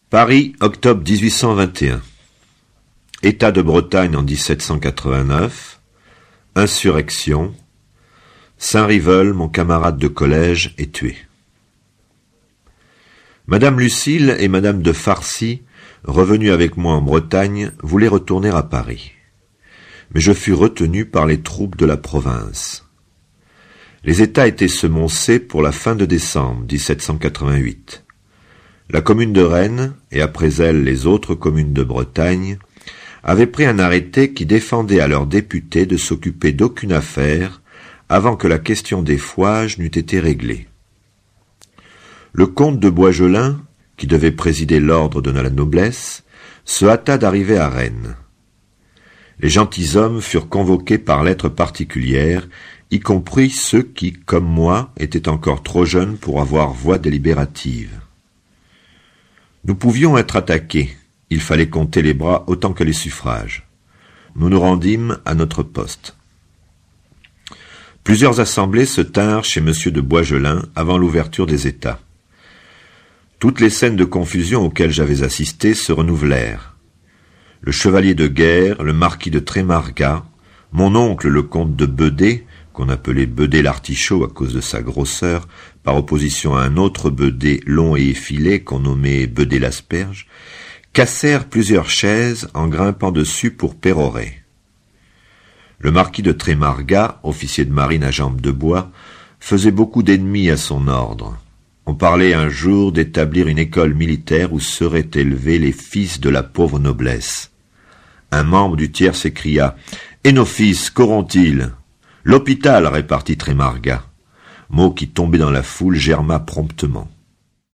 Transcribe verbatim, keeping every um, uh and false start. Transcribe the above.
Paris, octobre dix-huit cent vingt et un. État de Bretagne en dix-sept cent quatre-vingt-neuf. Insurrection. Saint-Riveul, mon camarade de collège, est tué. Madame Lucile et Madame de Farcy, revenues avec moi en Bretagne, voulaient retourner à Paris. Mais je fus retenu par les troupes de la province. Les États étaient semoncés pour la fin de décembre dix-sept cent quatre-vingt-huit. La commune de Rennes, et après elle les autres communes de Bretagne, avaient pris un arrêté qui défendait à leurs députés de s'occuper d'aucune affaire avant que la question des fouages n'eût été réglée. Le comte de Boisgelin, qui devait présider l'ordre de la noblesse, se hâta d'arriver à Rennes. Les gentilshommes furent convoqués par lettre particulière, y compris ceux qui, comme moi, étaient encore trop jeunes pour avoir voix délibérative. Nous pouvions être attaqués, il fallait compter les bras autant que les suffrages. Nous nous rendîmes à notre poste. Plusieurs assemblées se tinrent chez Monsieur de Boisgelin avant l'ouverture des États. Toutes les scènes de confusion auxquelles j'avais assisté se renouvelèrent. Le chevalier de guerre, le marquis de Trémargat, mon oncle le comte de Bedée, qu'on appelait Bedée l'artichaut à cause de sa grosseur, par opposition à un autre Bedée long et effilé qu'on nommait Bedée l'asperge, cassèrent plusieurs chaises en grimpant dessus pour pérorer. Le marquis de Trémargat, officier de marine à jambes de bois, faisait beaucoup d'ennemis à son ordre. On parlait un jour d'établir une école militaire où seraient élevés les fils de la pauvre noblesse. Un membre du tiers s'écria « Et nos fils, qu'auront-ils » ? « L'hôpital, répartit Trémargat. Mot qui, tombé dans la foule, germa promptement.